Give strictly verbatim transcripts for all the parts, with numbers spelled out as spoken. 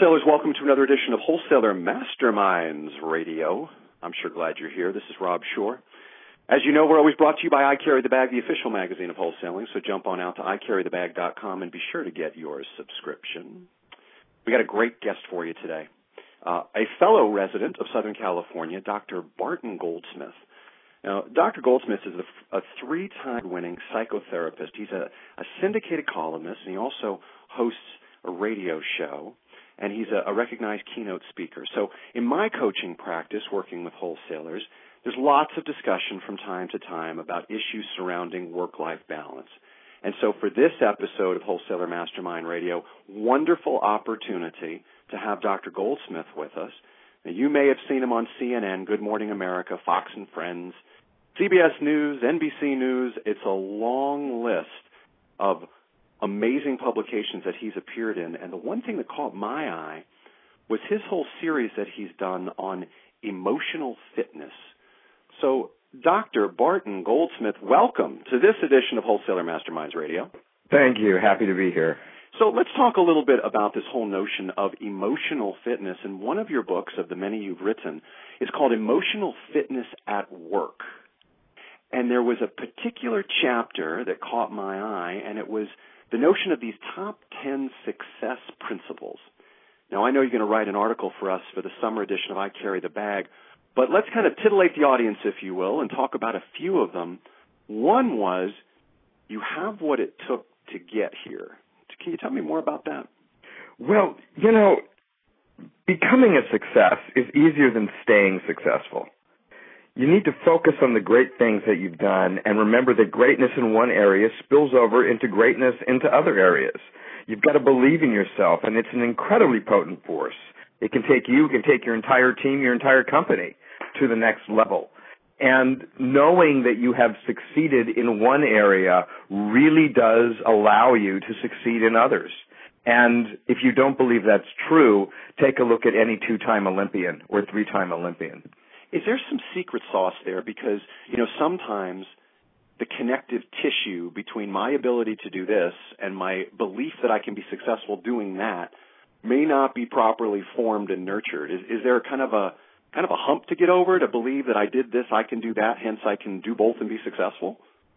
Wholesalers, welcome to another edition of Wholesaler Masterminds Radio. I'm sure glad you're here. This is Rob Shore. As you know, we're always brought to you by I Carry the Bag, the official magazine of wholesaling, so jump on out to I carry the bag dot com and be sure to get your subscription. We got a great guest for you today, uh, a fellow resident of Southern California, Doctor Barton Goldsmith. Now, Doctor Goldsmith is a, a three-time winning psychotherapist. He's a, a syndicated columnist, and he also hosts a radio show, and he's a, a recognized keynote speaker. So in my coaching practice, working with wholesalers, there's lots of discussion from time to time about issues surrounding work-life balance. And so for this episode of Wholesaler Mastermind Radio, wonderful opportunity to have Doctor Goldsmith with us. Now, you may have seen him on C N N, Good Morning America, Fox and Friends, C B S News, N B C News. It's a long list of amazing publications that he's appeared in. And the one thing that caught my eye was his whole series that he's done on emotional fitness. So, Doctor Barton Goldsmith, welcome to this edition of Wholesaler Masterminds Radio. Thank you. Happy to be here. So let's talk a little bit about this whole notion of emotional fitness. And one of your books, of the many you've written, is called Emotional Fitness at Work. And there was a particular chapter that caught my eye, and it was the notion of these top ten success principles. Now, I know you're going to write an article for us for the summer edition of I Carry the Bag, but let's kind of titillate the audience, if you will, and talk about a few of them. One was, you have what it took to get here. Can you tell me more about that? Well, you know, becoming a success is easier than staying successful. You need to focus on the great things that you've done and remember that greatness in one area spills over into greatness into other areas. You've got to believe in yourself, and it's an incredibly potent force. It can take you, it can take your entire team, your entire company to the next level. And knowing that you have succeeded in one area really does allow you to succeed in others. And if you don't believe that's true, take a look at any two-time Olympian or three-time Olympian. Is there some secret sauce there? Because, you know, sometimes the connective tissue between my ability to do this and my belief that I can be successful doing that may not be properly formed and nurtured. Is, is there kind of a kind of a hump to get over to believe that I did this, I can do that, hence I can do both and be successful?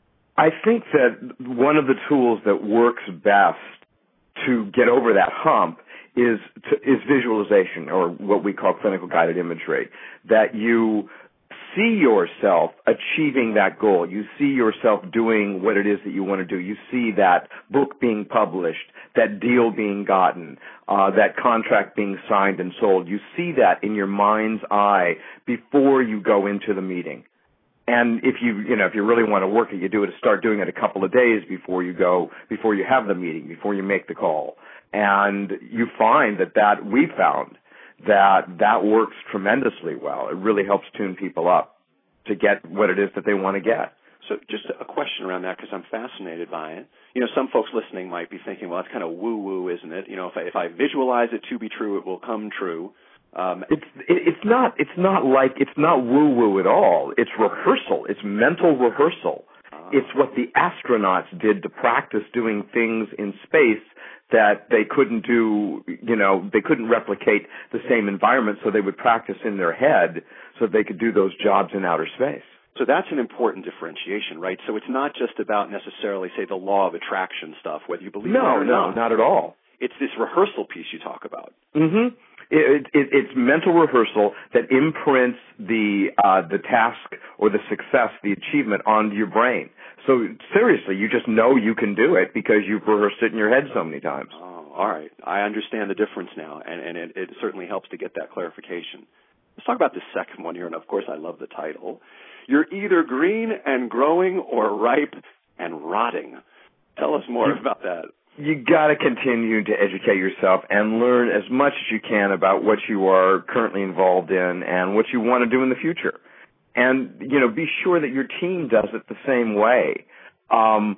I think that one of the tools that works best to get over that hump is to, is visualization, or what we call clinical guided imagery, that you see yourself achieving that goal. You see yourself doing what it is that you want to do. You see that book being published, that deal being gotten, uh, that contract being signed and sold. You see that in your mind's eye before you go into the meeting. And if you, you know, if you really want to work it, you do it, start doing it a couple of days before you go, before you have the meeting, before you make the call. And you find that that, we found that that works tremendously well. It really helps tune people up to get what it is that they want to get. So just a question around that, because I'm fascinated by it. You know, some folks listening might be thinking, well, it's kind of woo-woo, isn't it? You know, if I, if I visualize it to be true, it will come true. Um, it's it, it's not it's not like it's not woo-woo at all. It's rehearsal. It's mental rehearsal. Uh, it's what the astronauts did to practice doing things in space that they couldn't do, you know, they couldn't replicate the same environment, so they would practice in their head so they could do those jobs in outer space. So that's an important differentiation, right? So it's not just about necessarily, say, the law of attraction stuff, whether you believe no, it or no, not. No, not at all. It's this rehearsal piece you talk about. Mm-hmm. It, it, it's mental rehearsal that imprints the uh, the task or the success, the achievement onto your brain. So seriously, you just know you can do it because you've rehearsed it in your head so many times. Oh, all right. I understand the difference now, and, and it, it certainly helps to get that clarification. Let's talk about the second one here, and of course I love the title. You're either green and growing or ripe and rotting. Tell us more you, about that. You got to continue to educate yourself and learn as much as you can about what you are currently involved in and what you want to do in the future. And, you know, be sure that your team does it the same way. Um,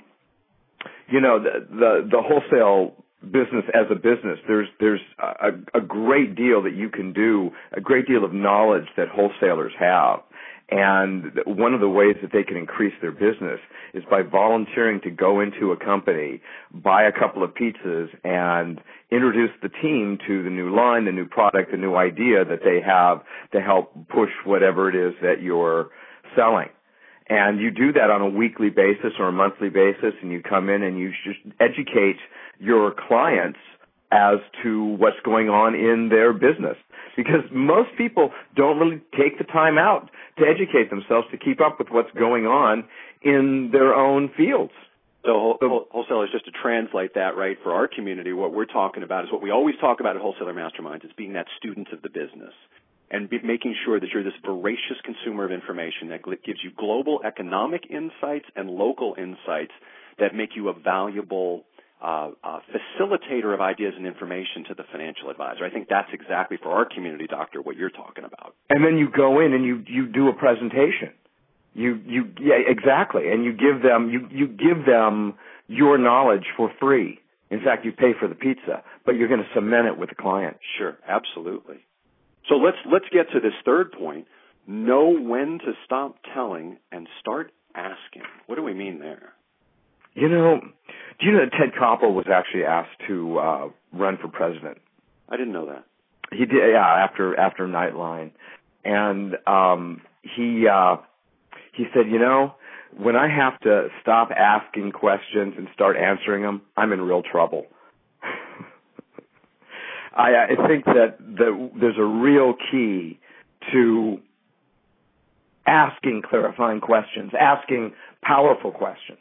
you know, the, the, the wholesale business as a business, there's, there's a, a great deal that you can do, a great deal of knowledge that wholesalers have. And one of the ways that they can increase their business is by volunteering to go into a company, buy a couple of pizzas, and introduce the team to the new line, the new product, the new idea that they have to help push whatever it is that you're selling. And you do that on a weekly basis or a monthly basis, and you come in and you just educate your clients as to what's going on in their business. Because most people don't really take the time out to educate themselves to keep up with what's going on in their own fields. So, so wholesalers, just to translate that, right, for our community, what we're talking about is what we always talk about at Wholesaler Masterminds. It's being that student of the business and be making sure that you're this voracious consumer of information that gives you global economic insights and local insights that make you a valuable Uh, uh, facilitator of ideas and information to the financial advisor. I think that's exactly for our community, Doctor, what you're talking about. And then you go in and you, you do a presentation. You, you, yeah, exactly. And you give them, you, you give them your knowledge for free. In fact, you pay for the pizza, but you're going to cement it with the client. Sure, absolutely. So let's, let's get to this third point. Know when to stop telling and start asking. What do we mean there? You know, do you know that Ted Koppel was actually asked to uh, run for president? I didn't know that. He did, yeah, after after Nightline, and um, he uh, he said, you know, when I have to stop asking questions and start answering them, I'm in real trouble. I, I think that the, there's a real key to asking clarifying questions, asking powerful questions.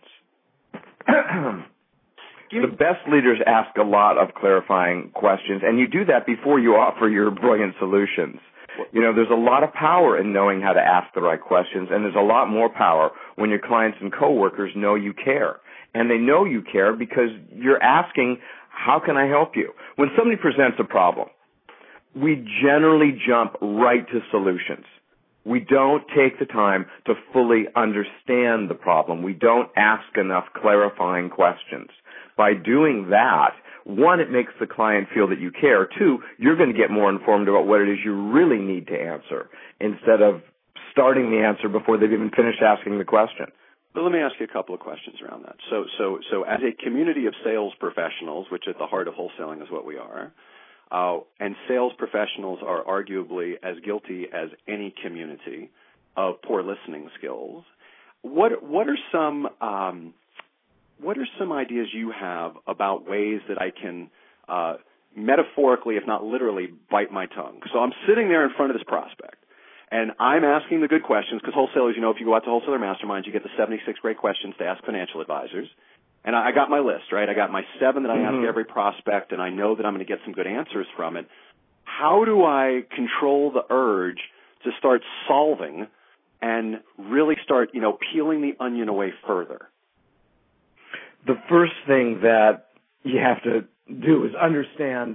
The best leaders ask a lot of clarifying questions, and you do that before you offer your brilliant solutions. You know, there's a lot of power in knowing how to ask the right questions, and there's a lot more power when your clients and coworkers know you care. And they know you care because you're asking, how can I help you? When somebody presents a problem, we generally jump right to solutions. We don't take the time to fully understand the problem. We don't ask enough clarifying questions. By doing that, one, it makes the client feel that you care. Two, you're going to get more informed about what it is you really need to answer instead of starting the answer before they've even finished asking the question. But let me ask you a couple of questions around that. So, so, so as a community of sales professionals, which at the heart of wholesaling is what we are, Uh, and sales professionals are arguably as guilty as any community of poor listening skills. What what are some um, what are some ideas you have about ways that I can uh, metaphorically, if not literally, bite my tongue? So I'm sitting there in front of this prospect, and I'm asking the good questions because wholesalers, you know, if you go out to Wholesaler Masterminds, you get the seventy-six great questions to ask financial advisors. And I got my list, right? I got my seven that I mm-hmm. ask every prospect, and I know that I'm going to get some good answers from it. How do I control the urge to start solving and really start, you know, peeling the onion away further? The first thing that you have to do is understand,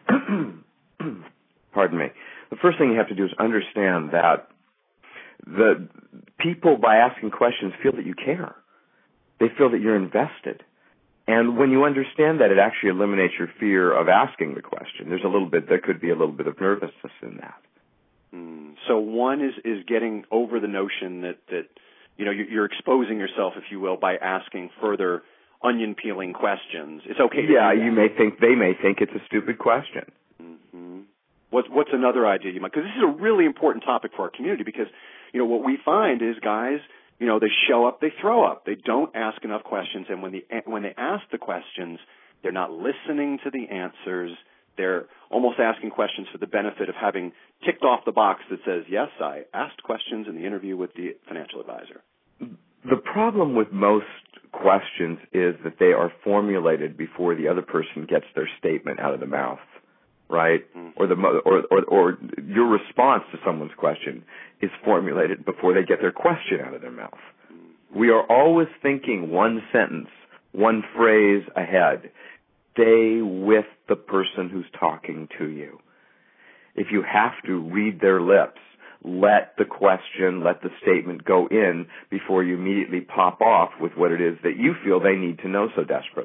pardon me, the first thing you have to do is understand that the people, by asking questions, feel that you care. They feel that you're invested. And when you understand that, it actually eliminates your fear of asking the question. There's a little bit, there could be a little bit of nervousness in that. Mm. So one is, is getting over the notion that, that, you know, you're exposing yourself, if you will, by asking further onion peeling questions. It's okay to Yeah, do that. you may think, they may think it's a stupid question. Mm-hmm. What's, what's another idea you might, because this is a really important topic for our community because, you know, what we find is guys, you know, they show up, they throw up. They don't ask enough questions, and when, the, when they ask the questions, they're not listening to the answers. They're almost asking questions for the benefit of having ticked off the box that says, yes, I asked questions in the interview with the financial advisor. The problem with most questions is that they are formulated before the other person gets their statement out of the mouth, right? Mm. Or the or, or or your response to someone's question is formulated before they get their question out of their mouth. Mm. We are always thinking one sentence, one phrase ahead. Stay with the person who's talking to you. If you have to read their lips, let the question, let the statement go in before you immediately pop off with what it is that you feel they need to know so desperately.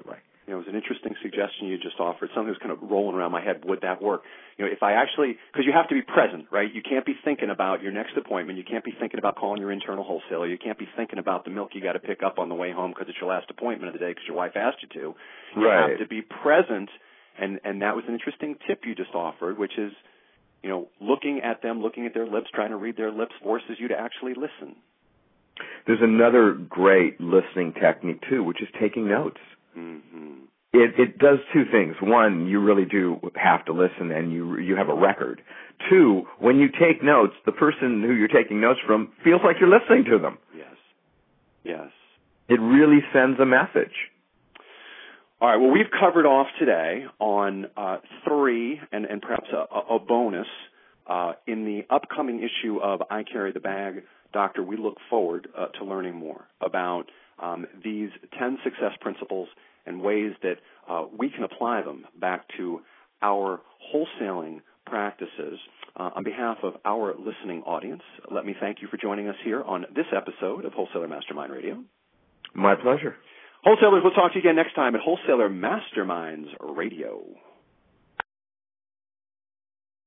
You know, it was an interesting suggestion you just offered. Something was kind of rolling around my head. Would that work? You know, if I actually, because you have to be present, right? You can't be thinking about your next appointment. You can't be thinking about calling your internal wholesaler. You can't be thinking about the milk you got to pick up on the way home because it's your last appointment of the day because your wife asked you to. You right. have to be present, and and that was an interesting tip you just offered, which is, you know, looking at them, looking at their lips, trying to read their lips forces you to actually listen. There's another great listening technique too, which is taking notes. Mm-hmm. It, it does two things. One, you really do have to listen, and you you have a record. Two, when you take notes, the person who you're taking notes from feels like you're listening to them. Yes. Yes. It really sends a message. All right. Well, we've covered off today on uh, three, and, and perhaps a, a bonus uh, in the upcoming issue of I Carry the Bag. Doctor, we look forward uh, to learning more about um, these ten success principles and ways that uh, we can apply them back to our wholesaling practices. Uh, on behalf of our listening audience, let me thank you for joining us here on this episode of Wholesaler Mastermind Radio. My pleasure. Wholesalers, we'll talk to you again next time at Wholesaler Masterminds Radio.